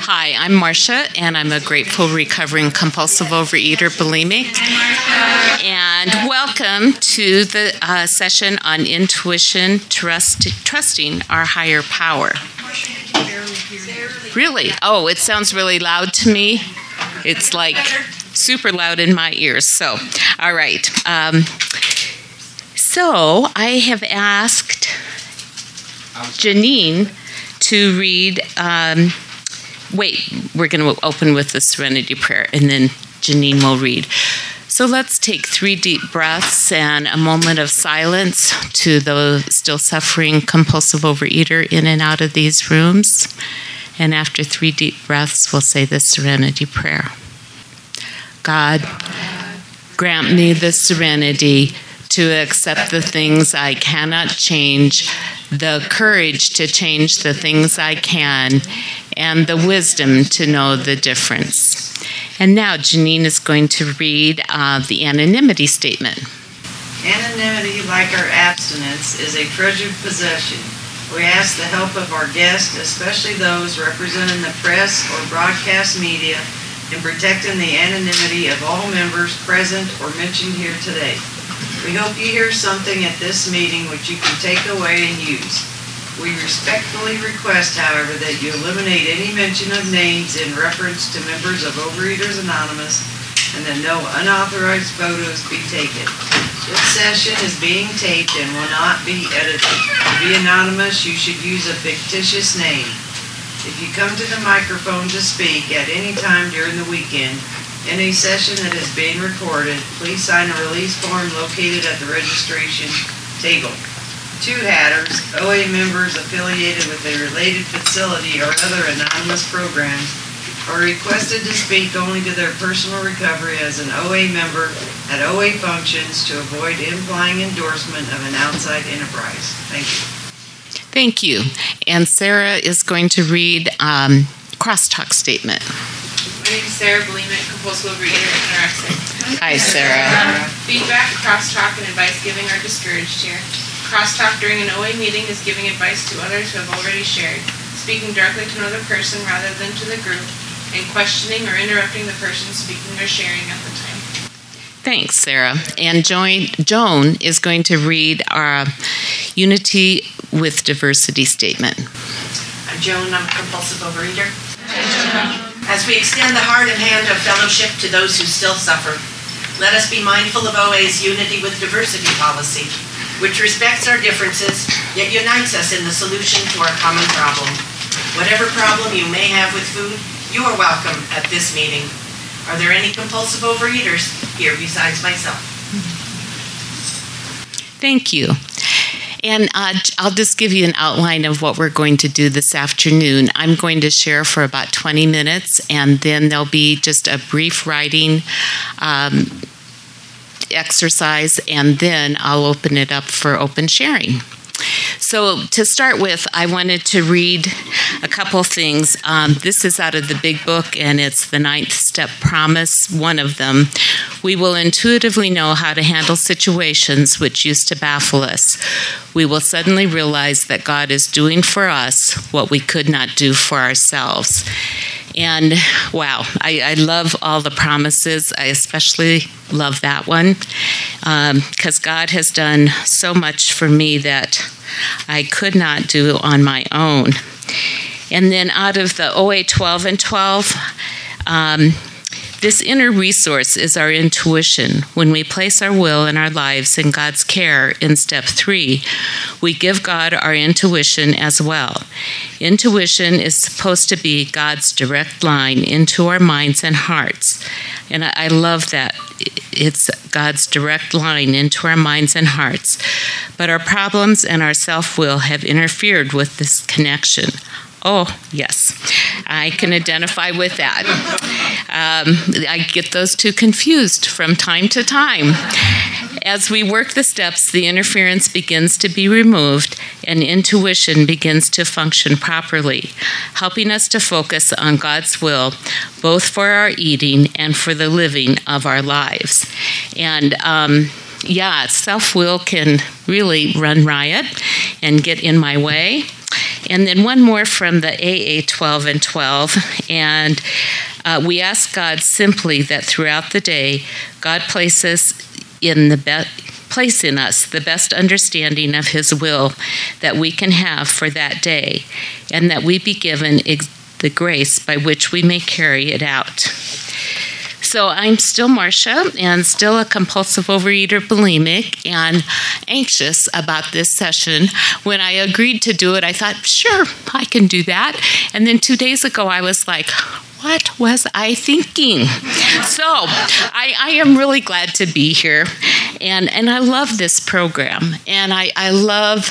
Hi, I'm Marcia, and I'm a grateful recovering compulsive overeater bulimic. And welcome to the session on intuition, trusting our higher power. Really? Oh, it sounds really loud to me. It's like super loud in my ears. So, all right. So I have asked Janine to read. We're going to open with the Serenity Prayer, and then Janine will read. So let's take 3 deep breaths and a moment of silence to the still suffering compulsive overeater in and out of these rooms. And after 3 deep breaths, we'll say the Serenity Prayer. God, grant me the serenity to accept the things I cannot change, the courage to change the things I can, and the wisdom to know the difference. And now Janine is going to read the anonymity statement. Anonymity, like our abstinence, is a treasured possession. We ask the help of our guests, especially those representing the press or broadcast media, in protecting the anonymity of all members present or mentioned here today. We hope you hear something at this meeting which you can take away and use. We respectfully request, however, that you eliminate any mention of names in reference to members of Overeaters Anonymous and that no unauthorized photos be taken. This session is being taped and will not be edited. To be anonymous, you should use a fictitious name. If you come to the microphone to speak at any time during the weekend, in a session that is being recorded, please sign a release form located at the registration table. Two hatters, OA members affiliated with a related facility or other anonymous programs, are requested to speak only to their personal recovery as an OA member at OA functions to avoid implying endorsement of an outside enterprise. Thank you. Thank you. And Sarah is going to read crosstalk statement. My name is Sarah, bulimic, compulsive overeater, anorexic. Hi, Sarah. Feedback, crosstalk, and advice giving are discouraged here. Crosstalk during an OA meeting is giving advice to others who have already shared, speaking directly to another person rather than to the group, and questioning or interrupting the person speaking or sharing at the time. Thanks, Sarah. And Joan is going to read our Unity with Diversity statement. I'm Joan, I'm a compulsive overeater. As we extend the heart and hand of fellowship to those who still suffer, let us be mindful of OA's Unity with Diversity policy, which respects our differences, yet unites us in the solution to our common problem. Whatever problem you may have with food, you are welcome at this meeting. Are there any compulsive overeaters here besides myself? Thank you. And I'll just give you an outline of what we're going to do this afternoon. I'm going to share for about 20 minutes, and then there'll be just a brief writing exercise, and then I'll open it up for open sharing. So to start with, I wanted to read a couple things. This is out of the big book, and it's the 9th step promise, one of them. We will intuitively know how to handle situations which used to baffle us. We will suddenly realize that God is doing for us what we could not do for ourselves. And wow, I love all the promises. I especially love that one because God has done so much for me that I could not do on my own. And then out of the OA 12 and 12, this inner resource is our intuition. When we place our will and our lives in God's care in step 3, we give God our intuition as well. Intuition is supposed to be God's direct line into our minds and hearts. And I love that. It's God's direct line into our minds and hearts. But our problems and our self-will have interfered with this connection. Oh, yes, I can identify with that. I get those two confused from time to time. As we work the steps, the interference begins to be removed and intuition begins to function properly, helping us to focus on God's will, both for our eating and for the living of our lives. And self-will can really run riot and get in my way. And then one more from the AA 12 and 12. And we ask God simply that throughout the day, God places in place in us the best understanding of His will that we can have for that day, and that we be given the grace by which we may carry it out. So I'm still Marcia, and still a compulsive overeater bulimic, and anxious about this session. When I agreed to do it, I thought, sure, I can do that. And then 2 days ago, I was like, what was I thinking? So I am really glad to be here, and I love this program, and I love,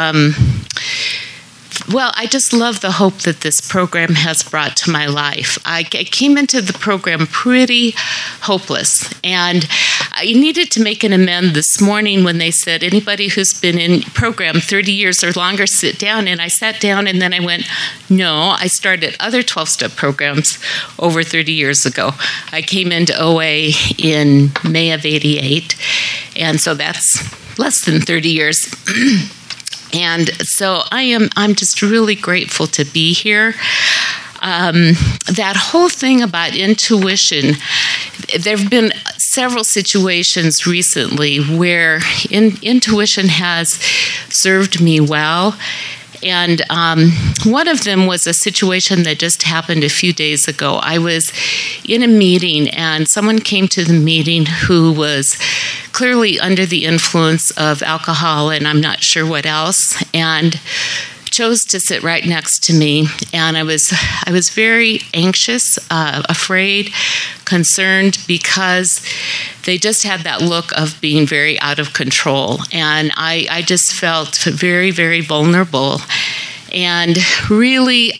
I just love the hope that this program has brought to my life. I came into the program pretty hopeless, and I needed to make an amend this morning when they said, anybody who's been in program 30 years or longer, sit down. And I sat down, and then I went, no, I started other 12-step programs over 30 years ago. I came into OA in May of '88, and so that's less than 30 years. And so I'm just really grateful to be here. That whole thing about intuition, there have been several situations recently where intuition has served me well. And one of them was a situation that just happened a few days ago. I was in a meeting, and someone came to the meeting who was clearly under the influence of alcohol, and I'm not sure what else, and chose to sit right next to me. And I was very anxious, afraid, concerned, because they just had that look of being very out of control. And I just felt very, very vulnerable. And really,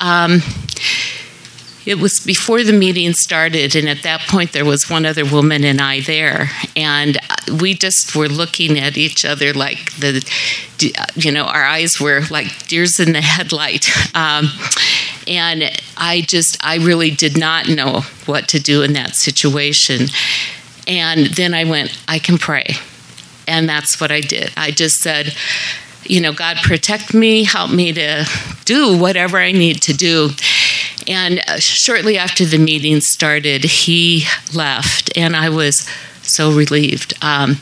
it was before the meeting started, and at that point there was one other woman and I there, and we just were looking at each other like our eyes were like deers in the headlight. And I really did not know what to do in that situation. And then I went, I can pray. And that's what I did. I just said, God, protect me, help me to do whatever I need to do. And shortly after the meeting started, he left, and I was so relieved.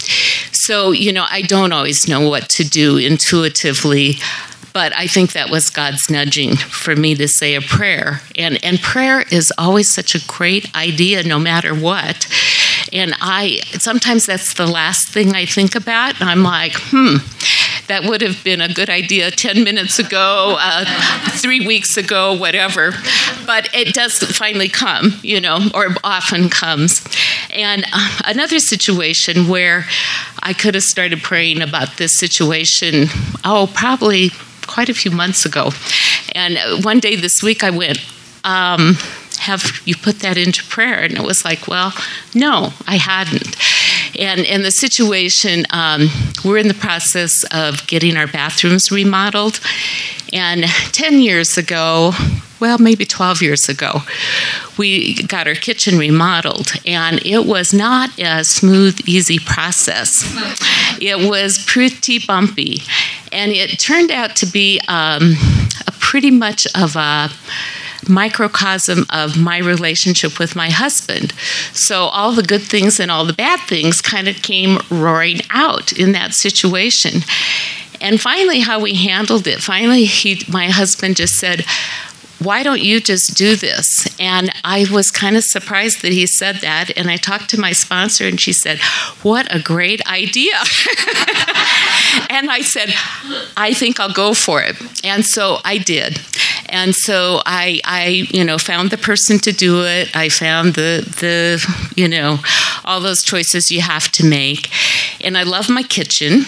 I don't always know what to do intuitively, but I think that was God's nudging for me to say a prayer. And prayer is always such a great idea, no matter what. And sometimes that's the last thing I think about. And I'm like, that would have been a good idea 10 minutes ago, 3 weeks ago, whatever. But it does finally come, or often comes. And another situation where I could have started praying about this situation, probably quite a few months ago. And one day this week I went, have you put that into prayer? And it was like, well, no, I hadn't. And in the situation, we're in the process of getting our bathrooms remodeled. And 10 years ago, maybe 12 years ago, we got our kitchen remodeled. And it was not a smooth, easy process. It was pretty bumpy. And it turned out to be a pretty much of a microcosm of my relationship with my husband. So all the good things and all the bad things kind of came roaring out in that situation. And finally, how we handled it, my husband just said, why don't you just do this? And I was kind of surprised that he said that. And I talked to my sponsor, and she said, what a great idea. And I said, I think I'll go for it. And so I did. And so I found the person to do it. I found the all those choices you have to make. And I love my kitchen.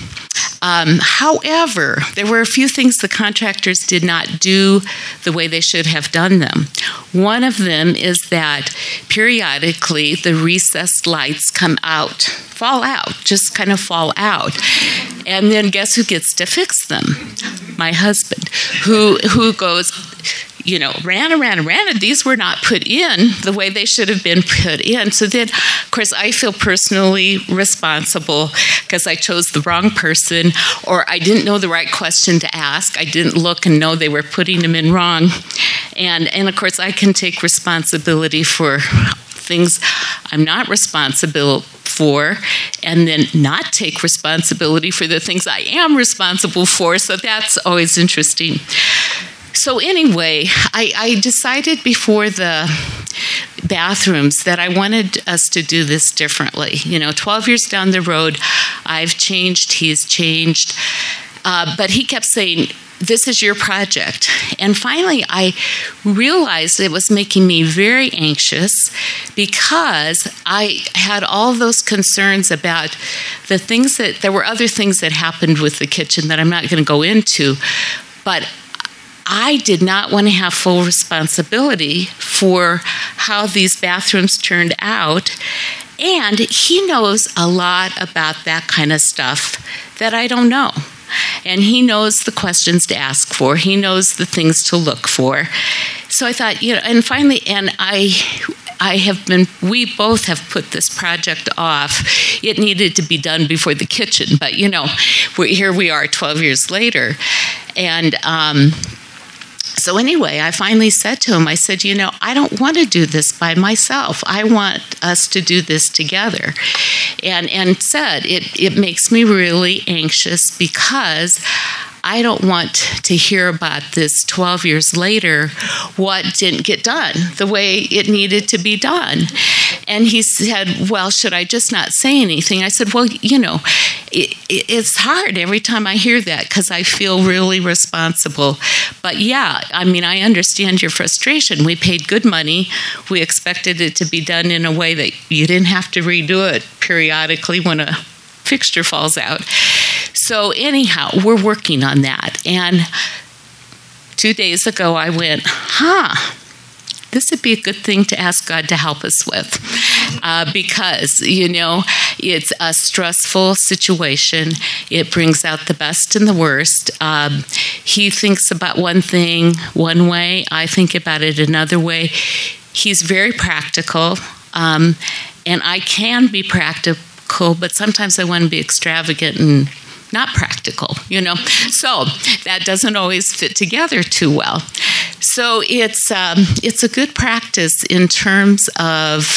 However, there were a few things the contractors did not do the way they should have done them. One of them is that periodically the recessed lights fall out. And then guess who gets to fix them? My husband, who goes, ran around. These were not put in the way they should have been put in. So then, of course, I feel personally responsible because I chose the wrong person, or I didn't know the right question to ask. I didn't look and know they were putting them in wrong. And of course, I can take responsibility for things I'm not responsible for, and then not take responsibility for the things I am responsible for. So that's always interesting. So anyway, I decided before the bathrooms that I wanted us to do this differently. 12 years down the road, I've changed, he's changed, but he kept saying, this is your project. And finally, I realized it was making me very anxious because I had all those concerns about the things there were other things that happened with the kitchen that I'm not going to go into, but I did not want to have full responsibility for how these bathrooms turned out. And he knows a lot about that kind of stuff that I don't know. And he knows the questions to ask for. He knows the things to look for. So I thought, and finally, we both have put this project off. It needed to be done before the kitchen, but here we are 12 years later. And so anyway, I finally said to him, I said, I don't want to do this by myself. I want us to do this together. And said, it makes me really anxious because I don't want to hear about this 12 years later, what didn't get done the way it needed to be done. And he said, well, should I just not say anything? I said, well, it's hard every time I hear that because I feel really responsible. But yeah, I understand your frustration. We paid good money. We expected it to be done in a way that you didn't have to redo it periodically when a fixture falls out. So anyhow, we're working on that. And 2 days ago, I went, this would be a good thing to ask God to help us with because, it's a stressful situation. It brings out the best and the worst. He thinks about one thing one way. I think about it another way. He's very practical, and I can be practical, but sometimes I want to be extravagant and not practical, So that doesn't always fit together too well. So it's a good practice in terms of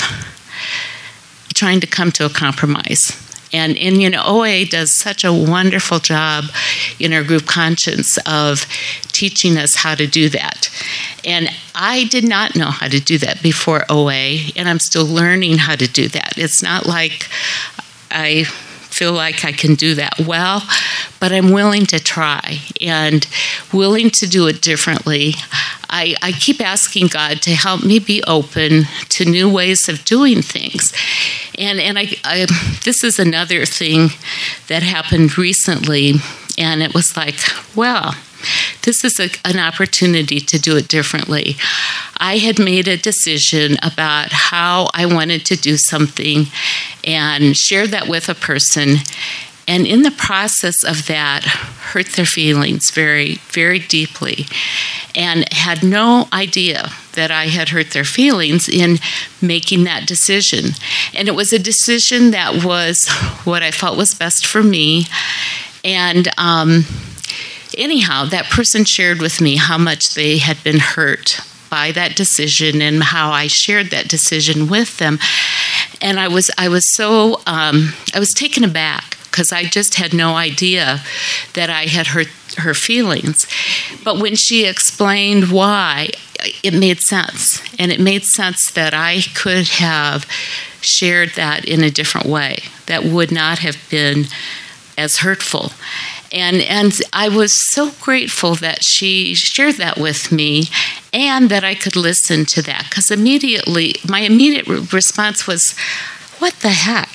trying to come to a compromise. And OA does such a wonderful job in our group conscience of teaching us how to do that. And I did not know how to do that before OA, and I'm still learning how to do that. It's not like I feel like I can do that well, but I'm willing to try and willing to do it differently. I keep asking God to help me be open to new ways of doing things. And this is another thing that happened recently, and it was like, well, this is an opportunity to do it differently. I had made a decision about how I wanted to do something and shared that with a person, and in the process of that, hurt their feelings very, very deeply, and had no idea that I had hurt their feelings in making that decision. And it was a decision that was what I felt was best for me. And anyhow, that person shared with me how much they had been hurt by that decision and how I shared that decision with them. And I was taken aback because I just had no idea that I had hurt her feelings. But when she explained why, it made sense. And it made sense that I could have shared that in a different way that would not have been as hurtful. And I was so grateful that she shared that with me and that I could listen to that, because my immediate response was, what the heck,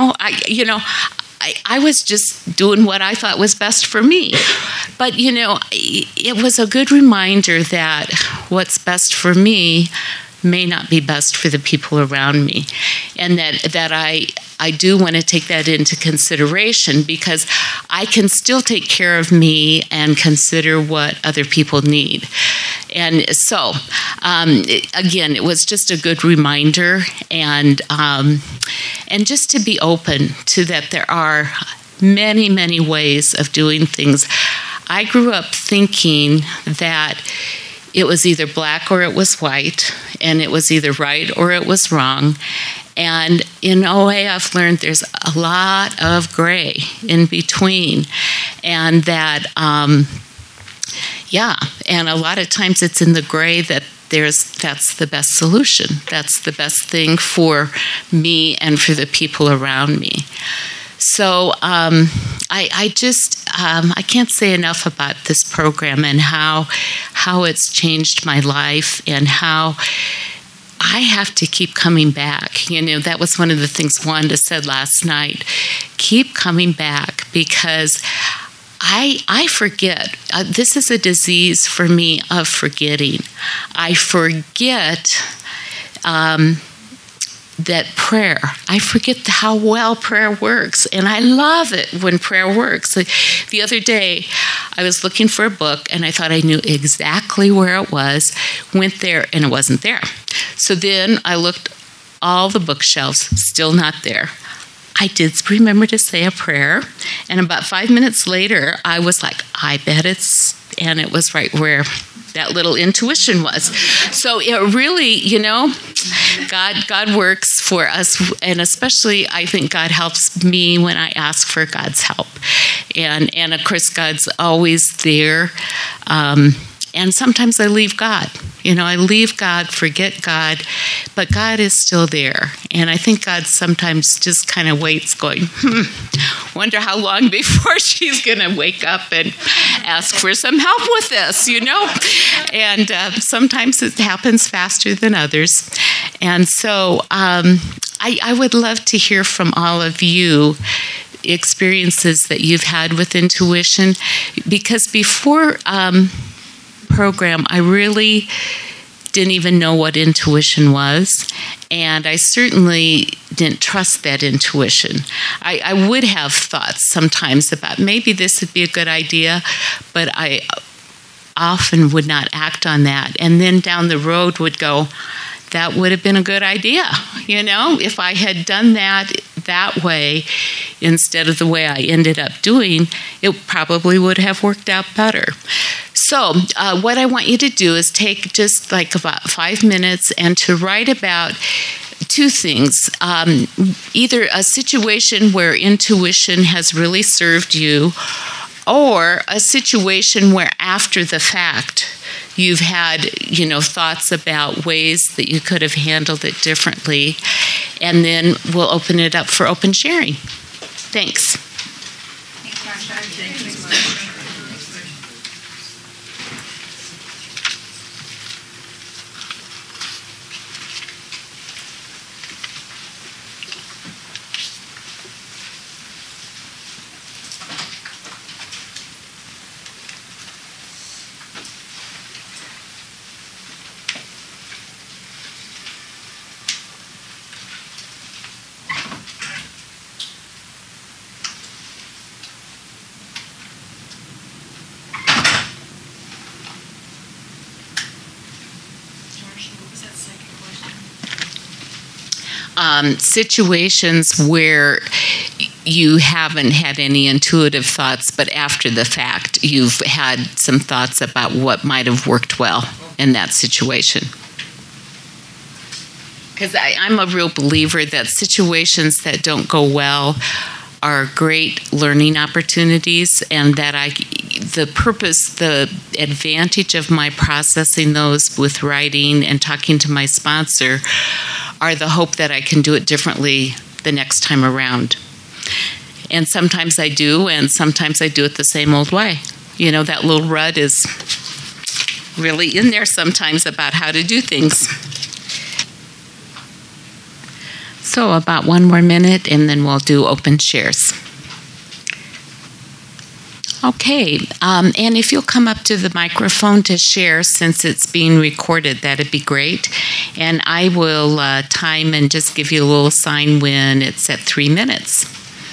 I was just doing what I thought was best for me. But, it was a good reminder that what's best for me may not be best for the people around me, and that I do want to take that into consideration because I can still take care of me and consider what other people need. And so, again, it was just a good reminder, and just to be open to that there are many, many ways of doing things. I grew up thinking that it was either black or it was white, and it was either right or it was wrong. And in OA, I've learned there's a lot of gray in between, and that, and a lot of times it's in the gray that that's the best solution. That's the best thing for me and for the people around me. So I can't say enough about this program and how it's changed my life and how I have to keep coming back. You know, that was one of the things Wanda said last night. Keep coming back because I forget. This is a disease for me of forgetting. I forget that prayer. I forget how well prayer works, and I love it when prayer works. Like, the other day, I was looking for a book, and I thought I knew exactly where it was, went there, and it wasn't there. So then I looked all the bookshelves, still not there. I did remember to say a prayer, and about 5 minutes later, I was like, I bet and it was right where that little intuition was. So it really, you know, God works for us, and especially I think God helps me when I ask for God's help. And of course, God's always there. And sometimes I leave God. You know, I leave God, forget God, but God is still there. And I think God sometimes just kind of waits going, wonder how long before she's going to wake up and ask for some help with this, you know? And sometimes it happens faster than others. And so I would love to hear from all of you experiences that you've had with intuition, because before program, I really didn't even know what intuition was, and I certainly didn't trust that intuition. I would have thoughts sometimes about maybe this would be a good idea, but I often would not act on that, and then down the road would go, that would have been a good idea, you know, if I had done that way instead of the way I ended up doing, it probably would have worked out better. So what I want you to do is take just like about 5 minutes and to write about two things. Either a situation where intuition has really served you, or a situation where after the fact you've had, you know, thoughts about ways that you could have handled it differently. And then we'll open it up for open sharing. Thanks. Situations where you haven't had any intuitive thoughts, but after the fact, you've had some thoughts about what might have worked well in that situation. Because I'm a real believer that situations that don't go well are great learning opportunities, and that the advantage of my processing those with writing and talking to my sponsor are the hope that I can do it differently the next time around. And sometimes I do, and sometimes I do it the same old way. You know, that little rut is really in there sometimes about how to do things. So about 1 more minute, and then we'll do open shares. Okay, and if you'll come up to the microphone to share, since it's being recorded, that'd be great. And I will time and just give you a little sign when it's at 3 minutes.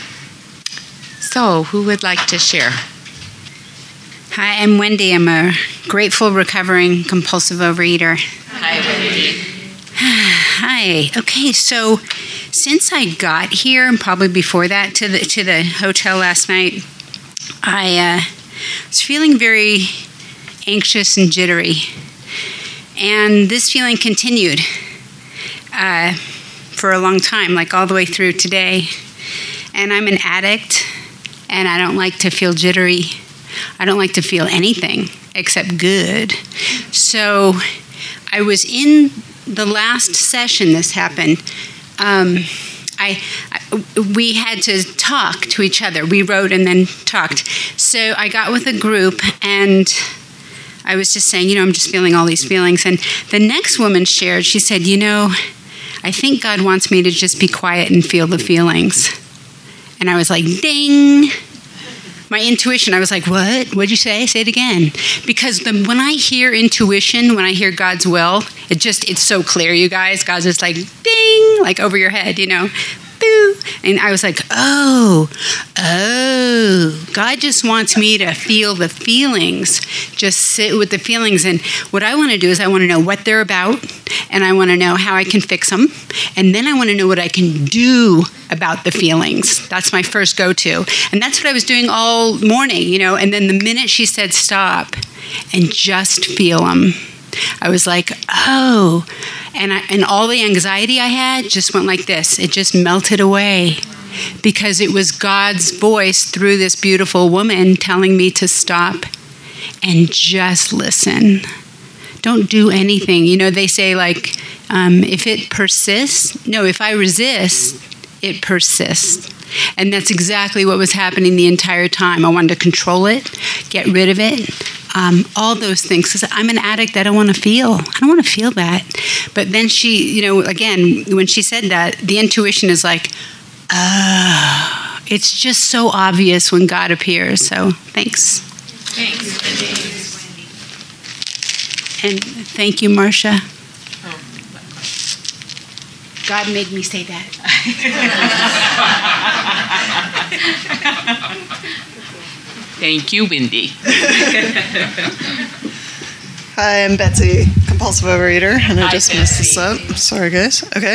So, who would like to share? Hi, I'm Wendy. I'm a grateful, recovering, compulsive overeater. Hi, Wendy. Hi. Okay, so since I got here, and probably before that, to the hotel last night, I was feeling very anxious and jittery. And this feeling continued for a long time, like all the way through today. And I'm an addict, and I don't like to feel jittery. I don't like to feel anything except good. So I was in the last session this happened. We had to talk to each other. We wrote and then talked. So I got with a group, and I was just saying, I'm just feeling all these feelings. And the next woman shared, she said, I think God wants me to just be quiet and feel the feelings. And I was like, ding. My intuition, I was like, what? What'd you say? Say it again. Because when I hear intuition, when I hear God's will, it's so clear, you guys. God's just like, ding, like over your head, Boo. And I was like, oh, God just wants me to feel the feelings. Just sit with the feelings. And what I want to do is I want to know what they're about, and I want to know how I can fix them. And then I want to know what I can do about the feelings. That's my first go-to. And that's what I was doing all morning, And then the minute she said stop and just feel them, I was like, oh. And all the anxiety I had just went like this. It just melted away because it was God's voice through this beautiful woman telling me to stop and just listen. Don't do anything. They say if it persists, if I resist, it persists. And that's exactly what was happening the entire time. I wanted to control it, get rid of it, all those things. Because I'm an addict, I don't want to feel. I don't want to feel that. But then she, again, when she said that, the intuition is like, it's just so obvious when God appears. So thanks. Thanks, Wendy. And thank you, Marcia. God made me say that. Thank you, Wendy. Hi, I'm Betsy, compulsive overeater, and I just messed this up. Sorry, guys. Okay.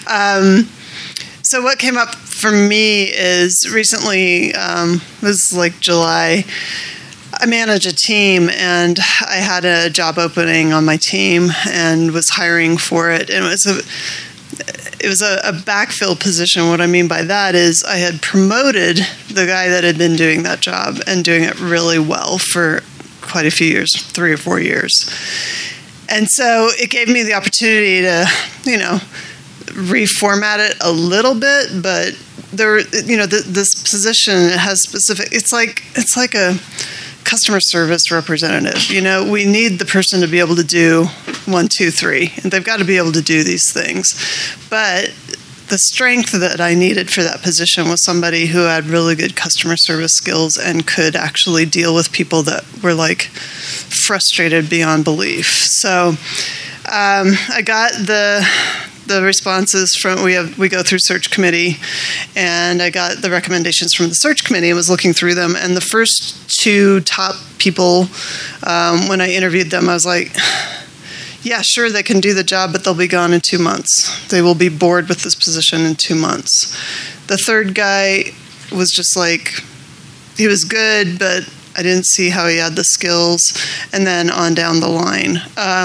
So what came up for me is recently, it was like July, I manage a team, and I had a job opening on my team and was hiring for it, and it was a backfill position. What I mean by that is I had promoted the guy that had been doing that job and doing it really well for quite a few years, 3 or 4 years. And so it gave me the opportunity to, reformat it a little bit, but there, this position has specific, it's like a customer service representative. We need the person to be able to do 1, 2, 3, and they've got to be able to do these things. But the strength that I needed for that position was somebody who had really good customer service skills and could actually deal with people that were frustrated beyond belief. So I got the responses from, we go through search committee, and I got the recommendations from the search committee and was looking through them. And the first 2 top people, when I interviewed them, I was like, yeah, sure, they can do the job, but they'll be gone in 2 months. They will be bored with this position in 2 months. The third guy was just he was good, but I didn't see how he had the skills, and then on down the line.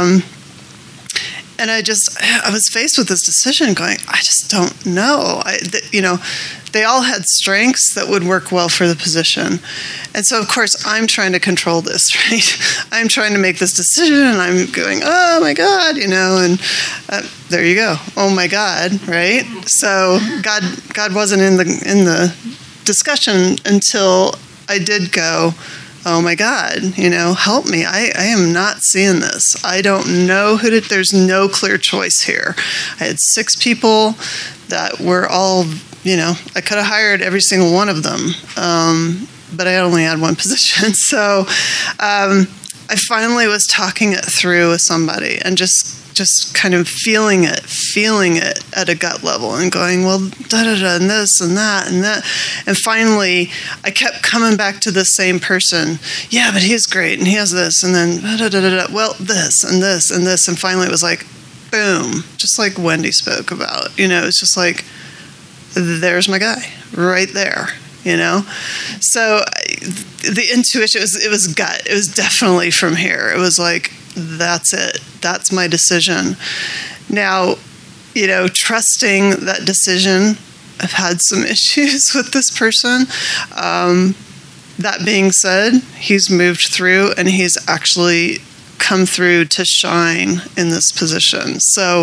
And I was faced with this decision going, I just don't know. They all had strengths that would work well for the position. And so, of course, I'm trying to control this, right? I'm trying to make this decision, and I'm going, oh, my God, and there you go. Oh, my God, right? So God wasn't in the discussion until I did go, oh my God, help me. I am not seeing this. I don't know there's no clear choice here. I had 6 people that were all, I could have hired every single one of them. but I only had one position. So I finally was talking it through with somebody and just kind of feeling it at a gut level and going, well, da-da-da, and this and that and that. And finally, I kept coming back to the same person. Yeah, but he's great, and he has this, and then da-da-da-da, well, this and this and this. And finally it was like, boom, just like Wendy spoke about. It's just like, there's my guy right there. So the intuition, it was gut. It was definitely from here. It was like, that's it. That's my decision. Now, trusting that decision, I've had some issues with this person. That being said, he's moved through and he's actually come through to shine in this position. So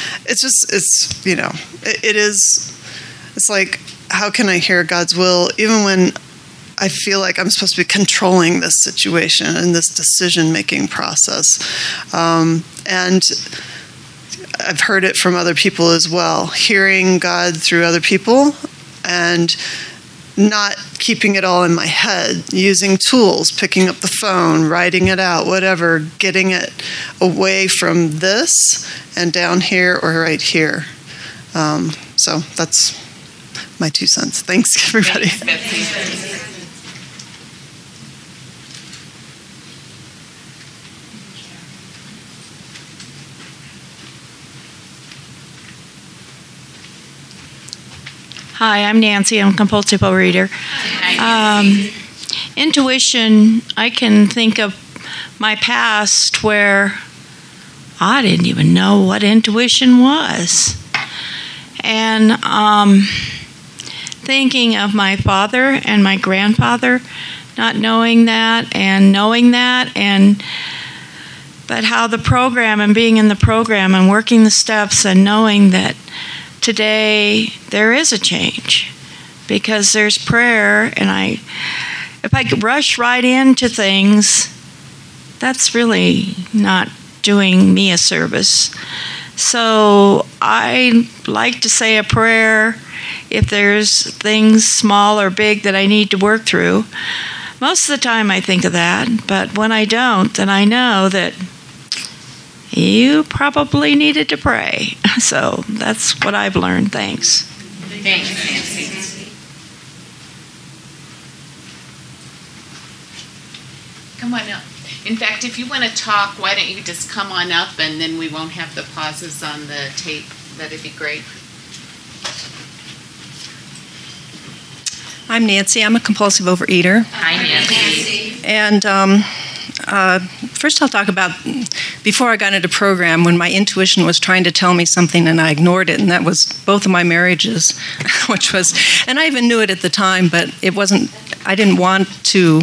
it's like, how can I hear God's will even when I feel like I'm supposed to be controlling this situation and this decision-making process? And I've heard it from other people as well, hearing God through other people and not keeping it all in my head, using tools, picking up the phone, writing it out, whatever, getting it away from this and down here or right here. So that's my 2 cents. Thanks, everybody. Thanks, Hi, I'm Nancy. I'm a compulsive overeater. Intuition, I can think of my past where I didn't even know what intuition was. And thinking of my father and my grandfather, not knowing that and knowing that, but how the program and being in the program and working the steps and knowing that today there is a change because there's prayer, and if I could rush right into things, that's really not doing me a service. So I like to say a prayer if there's things small or big that I need to work through. Most of the time I think of that, but when I don't, then I know that you probably needed to pray. So that's what I've learned. Thanks. Thanks, Nancy. Come on up. In fact, if you want to talk, why don't you just come on up and then we won't have the pauses on the tape. That'd be great. I'm Nancy. I'm a compulsive overeater. Hi, Nancy. And first I'll talk about before I got into program when my intuition was trying to tell me something and I ignored it, and that was both of my marriages, which was, and I even knew it at the time, but it wasn't, I didn't want to,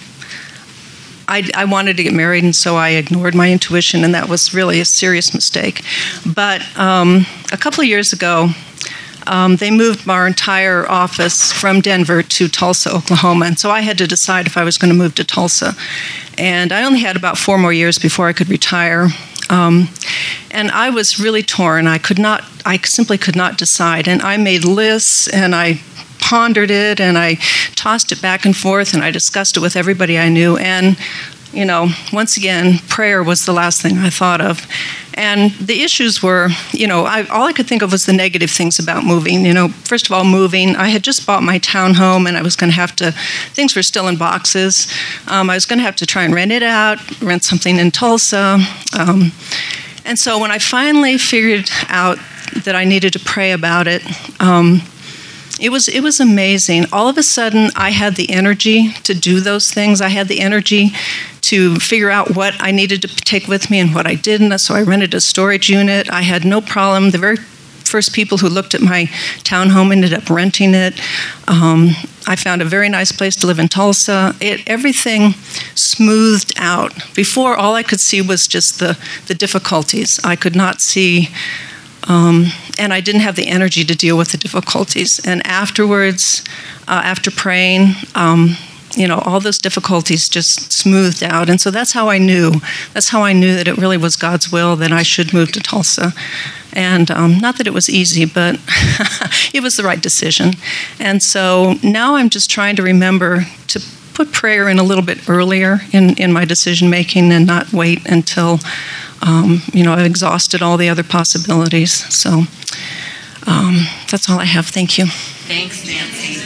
I wanted to get married, and so I ignored my intuition, and that was really a serious mistake. But a couple of years ago, they moved our entire office from Denver to Tulsa, Oklahoma, and so I had to decide if I was going to move to Tulsa. And I only had about 4 more years before I could retire. And I was really torn. I simply could not decide. And I made lists, and I pondered it, and I tossed it back and forth, and I discussed it with everybody I knew. And, once again, prayer was the last thing I thought of. And the issues were, all I could think of was the negative things about moving. First of all, moving. I had just bought my townhome, and I was going to have to, things were still in boxes. I was going to have to try and rent it out, rent something in Tulsa. And so when I finally figured out that I needed to pray about it, it was amazing. All of a sudden, I had the energy to do those things. I had the energy to figure out what I needed to take with me and what I didn't. So I rented a storage unit. I had no problem. The very first people who looked at my townhome ended up renting it. I found a very nice place to live in Tulsa. Everything smoothed out. Before, all I could see was just the difficulties. I could not see, and I didn't have the energy to deal with the difficulties. And afterwards, after praying, all those difficulties just smoothed out. And so that's how I knew. That's how I knew that it really was God's will that I should move to Tulsa. And not that it was easy, but it was the right decision. And so now I'm just trying to remember to put prayer in a little bit earlier in my decision making and not wait until I've exhausted all the other possibilities. So that's all I have. Thank you. Thanks, Nancy.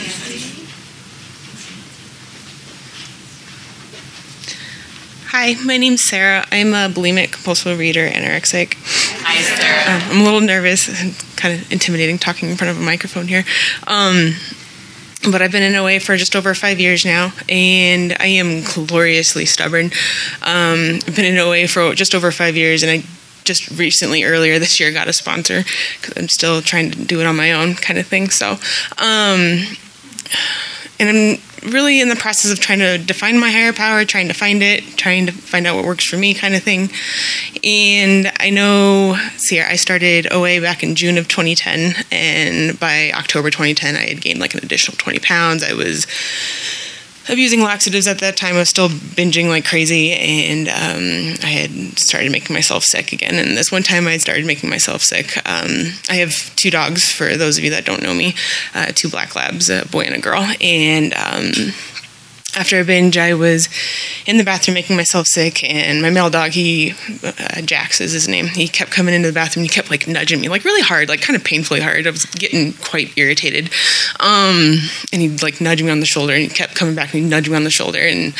Hi, my name's Sarah. I'm a bulimic compulsive reader, anorexic. Hi, Sarah. I'm a little nervous and kind of intimidating talking in front of a microphone here. But I've been in OA for just over 5 years now, and I am gloriously stubborn. I've been in OA for just over 5 years, and I just recently, earlier this year, got a sponsor because I'm still trying to do it on my own kind of thing. So, and I'm really in the process of trying to define my higher power, trying to find out what works for me kind of thing. And I know, I started OA back in June of 2010, and by October 2010, I had gained like an additional 20 pounds. I was abusing laxatives at that time. I was still binging like crazy, and I had started making myself sick again. And this one time I started making myself sick. I have 2 dogs, for those of you that don't know me, 2 black labs, a boy and a girl. And after a binge, I was in the bathroom making myself sick, and my male dog, Jax is his name, he kept coming into the bathroom. He kept like nudging me, like really hard, like kind of painfully hard. I was getting quite irritated. And he'd like nudge me on the shoulder, and he kept coming back and he'd nudge me on the shoulder. And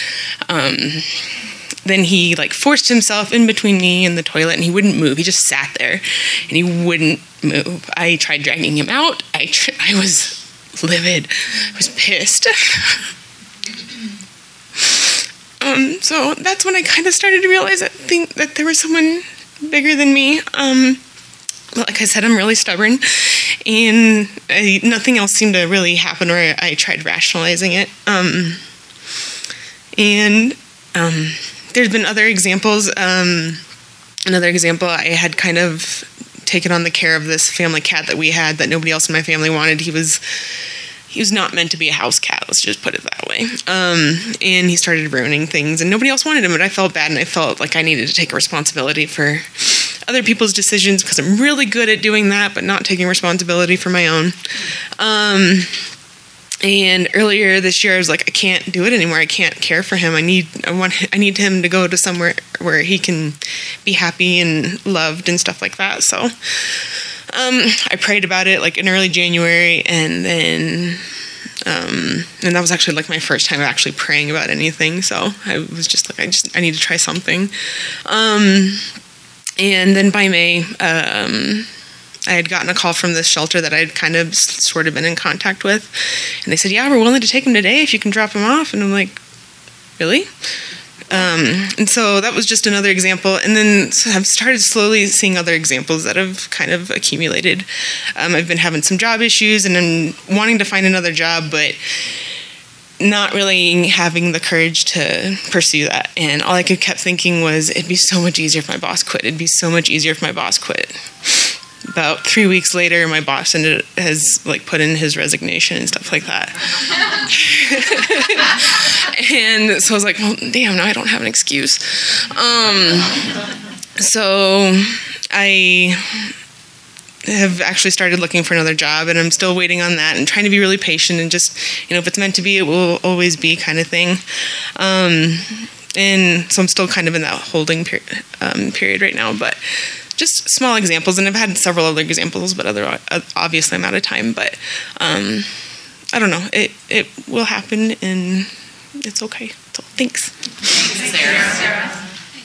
then he like forced himself in between me and the toilet, and he wouldn't move. He just sat there and he wouldn't move. I tried dragging him out. I was livid. I was pissed. So that's when I kind of started to realize that there was someone bigger than me. Like I said, I'm really stubborn, and nothing else seemed to really happen, or I tried rationalizing it. There's been other examples. Another example, I had kind of taken on the care of this family cat that we had that nobody else in my family wanted. He was not meant to be a house cat, let's just put it that way. And he started ruining things, and nobody else wanted him, and I felt bad, and I felt like I needed to take responsibility for other people's decisions, because I'm really good at doing that, but not taking responsibility for my own. And earlier this year, I was like, I can't do it anymore. I can't care for him. I need him to go to somewhere where he can be happy and loved and stuff like that. So I prayed about it like in early January, and then and that was actually like my first time actually praying about anything. So I was just like, I need to try something. And then by May, I had gotten a call from this shelter that I'd kind of sort of been in contact with, and they said, yeah, we're willing to take him today if you can drop him off. And I'm like, really? And so that was just another example. And then I've started slowly seeing other examples that have kind of accumulated. I've been having some job issues, and I'm wanting to find another job, but not really having the courage to pursue that. And all I kept thinking was, it'd be so much easier if my boss quit. It'd be so much easier if my boss quit. About 3 weeks later, my boss has like put in his resignation and stuff like that. And so I was like, well, damn, now I don't have an excuse. So I have actually started looking for another job, and I'm still waiting on that and trying to be really patient and just, if it's meant to be, it will always be kind of thing. And so I'm still kind of in that holding period right now, but just small examples, and I've had several other examples, but obviously I'm out of time. But I don't know. It will happen, and it's okay. So thanks. Thanks, Sarah.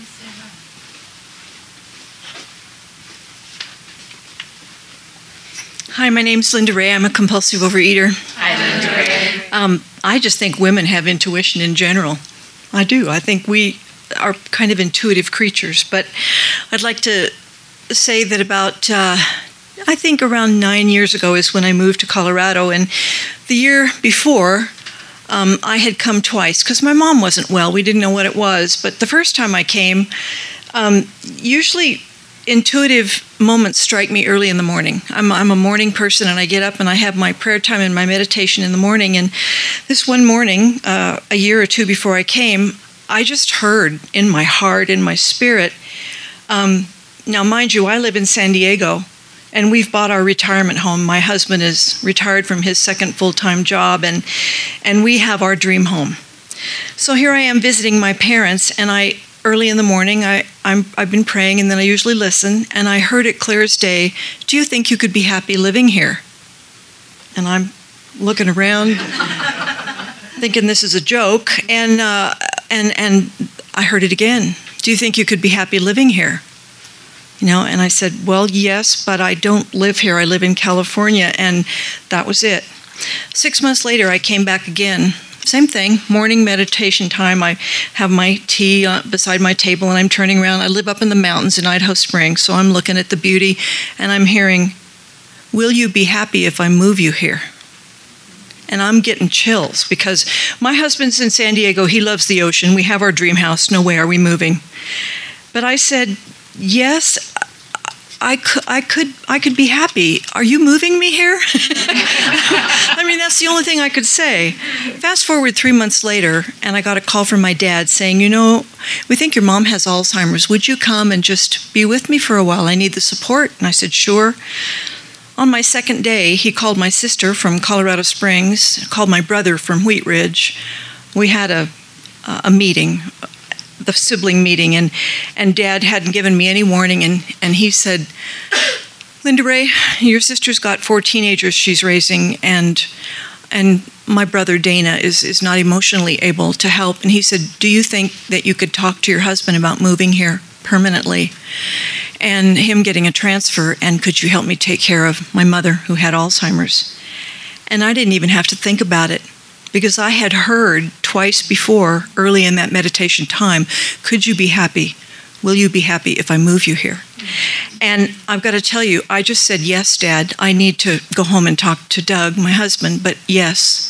Hi, my name's Linda Ray. I'm a compulsive overeater. Hi, Linda Ray. I just think women have intuition in general. I do. I think we are kind of intuitive creatures. But I'd like to say that about, I think around 9 years ago is when I moved to Colorado. And the year before, I had come twice because my mom wasn't well. We didn't know what it was. But the first time I came, usually intuitive moments strike me early in the morning. I'm a morning person, and I get up and I have my prayer time and my meditation in the morning. And this one morning, a year or two before I came, I just heard in my heart, in my spirit. Now, mind you, I live in San Diego, and we've bought our retirement home. My husband is retired from his second full-time job, and we have our dream home. So here I am visiting my parents, and early in the morning, I've been praying, and then I usually listen, and I heard it clear as day, "Do you think you could be happy living here?" And I'm looking around, thinking this is a joke, and I heard it again. "Do you think you could be happy living here?" And I said, "Well, yes, but I don't live here. I live in California," and that was it. 6 months later, I came back again. Same thing, morning meditation time. I have my tea beside my table, and I'm turning around. I live up in the mountains in Idaho Springs, so I'm looking at the beauty, and I'm hearing, "Will you be happy if I move you here?" And I'm getting chills because my husband's in San Diego. He loves the ocean. We have our dream house. No way are we moving. But I said, "Yes, I could be happy. Are you moving me here?" I mean, that's the only thing I could say. Fast forward 3 months later, and I got a call from my dad saying, "We think your mom has Alzheimer's. Would you come and just be with me for a while? I need the support." And I said, "Sure." On my second day, he called my sister from Colorado Springs, called my brother from Wheat Ridge. We had a meeting, the sibling meeting, and Dad hadn't given me any warning, and he said, "Linda Ray, your sister's got 4 teenagers she's raising, and my brother Dana is not emotionally able to help." And he said, "Do you think that you could talk to your husband about moving here permanently and him getting a transfer, and could you help me take care of my mother who had Alzheimer's?" And I didn't even have to think about it, because I had heard twice before, early in that meditation time, "Could you be happy? Will you be happy if I move you here?" And I've got to tell you, I just said, "Yes, Dad, I need to go home and talk to Doug, my husband, but yes."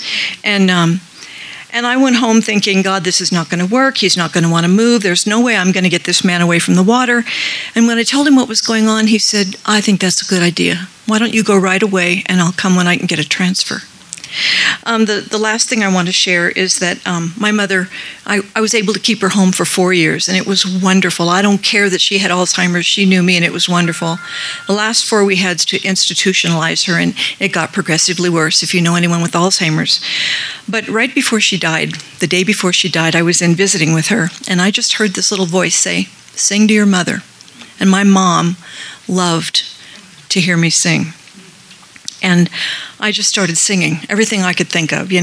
And I went home thinking, God, this is not going to work. He's not going to want to move. There's no way I'm going to get this man away from the water. And when I told him what was going on, he said, "I think that's a good idea. Why don't you go right away, and I'll come when I can get a transfer." The last thing I want to share is that my mother, I was able to keep her home for 4 years, and it was wonderful. I don't care that she had Alzheimer's. She knew me, and it was wonderful. The last 4, we had to institutionalize her, and it got progressively worse, if you know anyone with Alzheimer's. But right before she died, the day before she died, I was in visiting with her, and I just heard this little voice say, "Sing to your mother." And my mom loved to hear me sing. And I just started singing everything I could think of.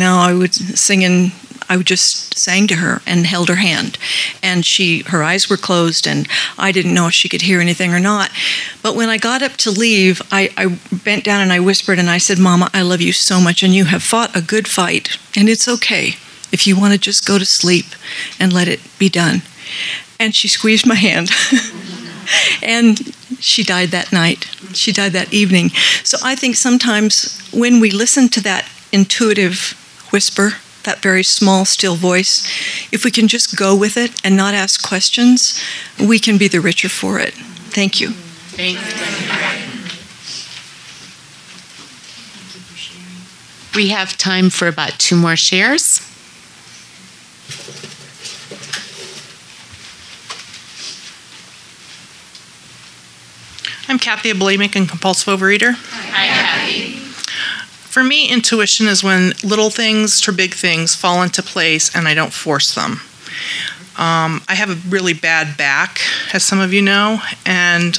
I just sang to her and held her hand. And her eyes were closed, and I didn't know if she could hear anything or not. But when I got up to leave, I bent down and I whispered and I said, "Mama, I love you so much, and you have fought a good fight. And it's okay if you want to just go to sleep and let it be done." And she squeezed my hand. And she died that night. She died that evening. So I think sometimes when we listen to that intuitive whisper, that very small, still voice, if we can just go with it and not ask questions, we can be the richer for it. Thank you. Thanks. We have time for about 2 more shares. I'm Kathy, a bulimic and compulsive overeater. Hi, Kathy. For me, intuition is when little things to big things fall into place and I don't force them. I have a really bad back, as some of you know, and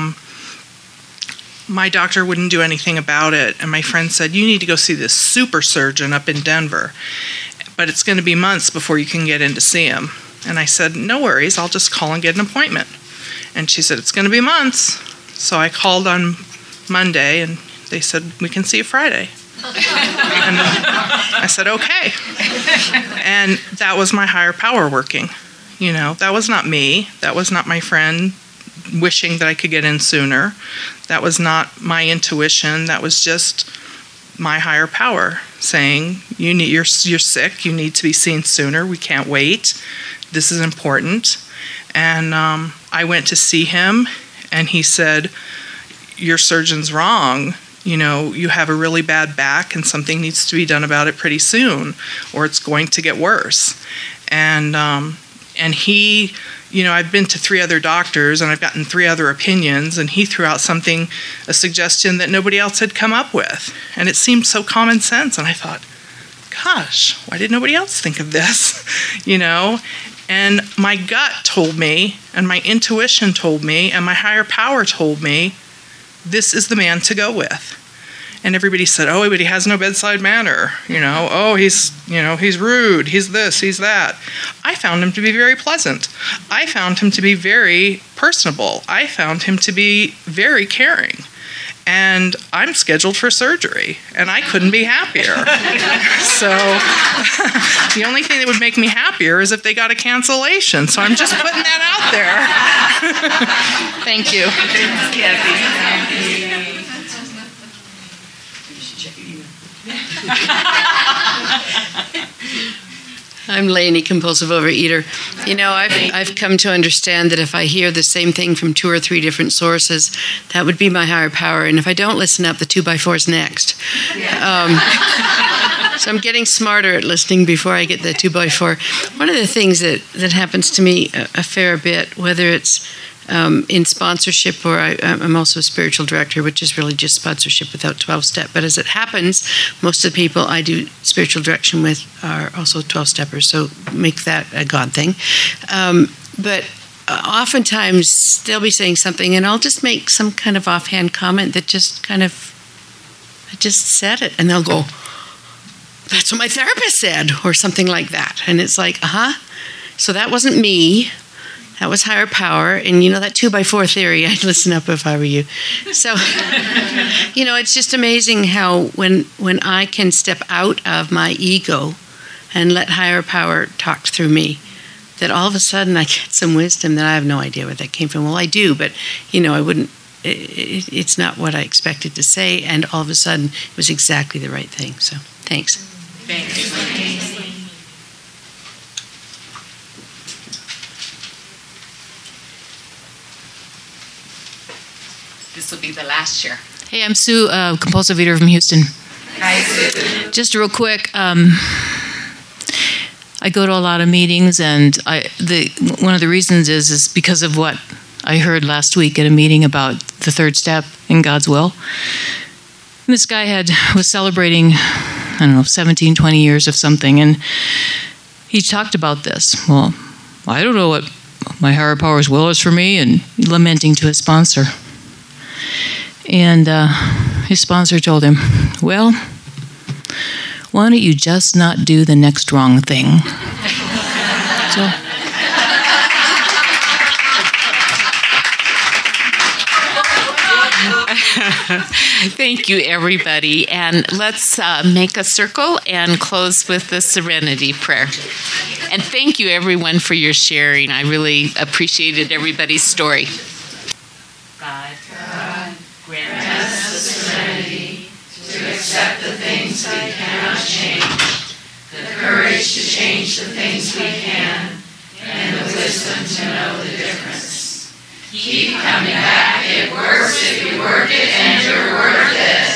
my doctor wouldn't do anything about it. And my friend said, "You need to go see this super surgeon up in Denver, but it's going to be months before you can get in to see him." And I said, "No worries, I'll just call and get an appointment." And she said, "It's going to be months." So I called on Monday, and they said, "We can see you Friday." And I said, "Okay." And that was my higher power working. That was not me. That was not my friend wishing that I could get in sooner. That was not my intuition. That was just my higher power saying, you're sick. You need to be seen sooner. We can't wait. This is important. And I went to see him. And he said, "Your surgeon's wrong. You have a really bad back and something needs to be done about it pretty soon, or it's going to get worse." And And he, I've been to 3 other doctors and I've gotten 3 other opinions, and he threw out a suggestion that nobody else had come up with. And it seemed so common sense. And I thought, gosh, why did nobody else think of this? And my gut told me, and my intuition told me, and my higher power told me, this is the man to go with. And everybody said, oh, but he has no bedside manner. Oh, he's rude. He's this, he's that. I found him to be very pleasant. I found him to be very personable. I found him to be very caring. And I'm scheduled for surgery, and I couldn't be happier. So the only thing that would make me happier is if they got a cancellation. So I'm just putting that out there. Thank you. I'm Lainey, compulsive overeater. I've come to understand that if I hear the same thing from 2 or 3 different sources, that would be my higher power. And if I don't listen up, the 2x4's next. So I'm getting smarter at listening before I get the 2x4. One of the things that happens to me a fair bit, whether it's in sponsorship, or I'm also a spiritual director, which is really just sponsorship without 12-step. But as it happens, most of the people I do spiritual direction with are also 12-steppers, so make that a God thing. But oftentimes they'll be saying something, and I'll just make some kind of offhand comment that I just said it, and they'll go, that's what my therapist said, or something like that. And it's like, so that wasn't me. That was higher power. And that 2x4 theory, I'd listen up if I were you. So, it's just amazing how when I can step out of my ego and let higher power talk through me, that all of a sudden I get some wisdom that I have no idea where that came from. Well, I do, but, I wouldn't, it's not what I expected to say. And all of a sudden it was exactly the right thing. So, thanks. Thanks. This will be the last share. Hey, I'm Sue, compulsive eater from Houston. Hi, Sue. Just real quick, I go to a lot of meetings, and one of the reasons is because of what I heard last week at a meeting about the 3rd step in God's will. And this guy was celebrating, 17, 20 years of something, and he talked about this. Well, I don't know what my higher power's will is for me, and lamenting to his sponsor. And his sponsor told him, well, why don't you just not do the next wrong thing? So, thank you, everybody. And let's make a circle and close with the Serenity Prayer. And thank you, everyone, for your sharing. I really appreciated everybody's story. God, grant us the serenity to accept the things we cannot change, the courage to change the things we can, and the wisdom to know the difference. Keep coming back. It works if you work it, and you're worth it.